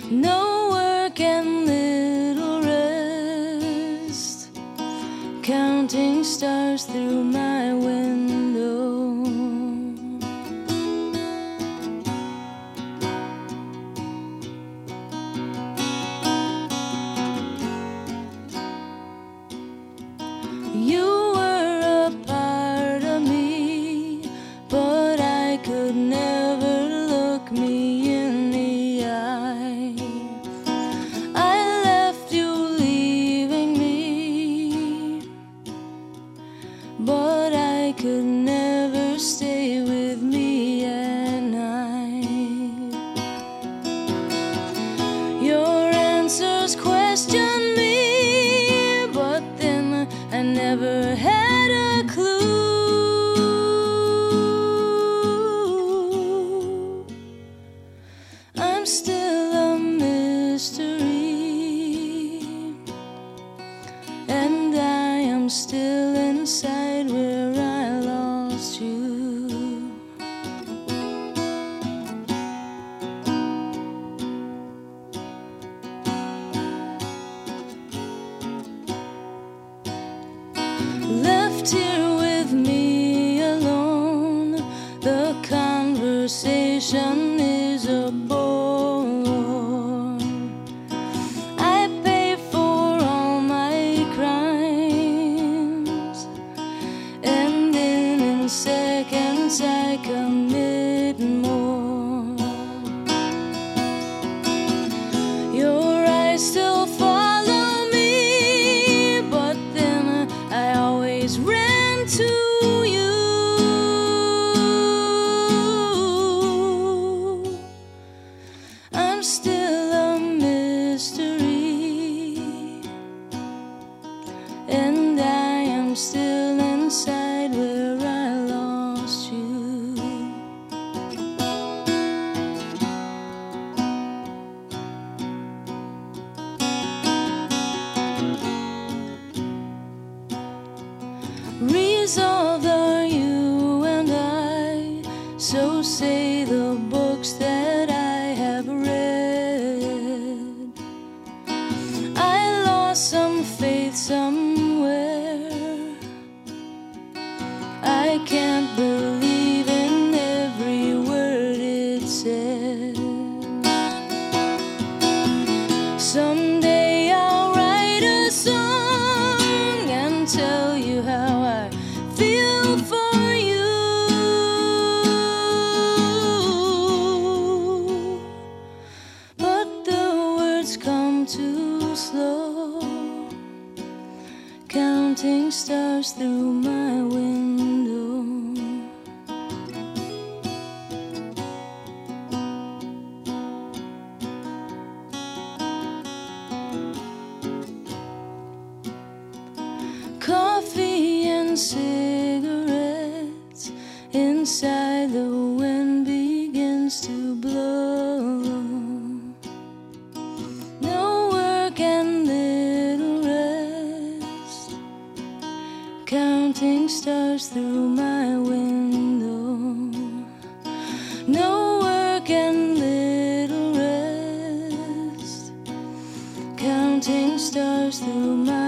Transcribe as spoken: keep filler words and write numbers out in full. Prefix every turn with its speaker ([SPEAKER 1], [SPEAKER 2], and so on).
[SPEAKER 1] No work and little rest, counting stars through my window. You were a part of me, but I could never look me in the eye. I left you leaving me, but I could never stay with me at night. Your answers question me, but then I never had a clue. I'm still a mystery, and I am still inside where I lost you. Left here with me alone, the conversation is a bore. I pay for all my crimes, and then in seconds I commit more. Your eyes still follow me, but then I always ran to you. I'm still a mystery, and I am still inside where I lost you. Resolved are you and I, so say the books that I have read. I lost some faith somewhere. I can't believe in every word it said. Someday I'll write a song and tell you how I feel for you. But the words come too slow, counting stars through my window. Coffee and cigarettes, inside the wind begins to blow. No work and little rest, counting stars through my window. No work and little rest, counting stars through my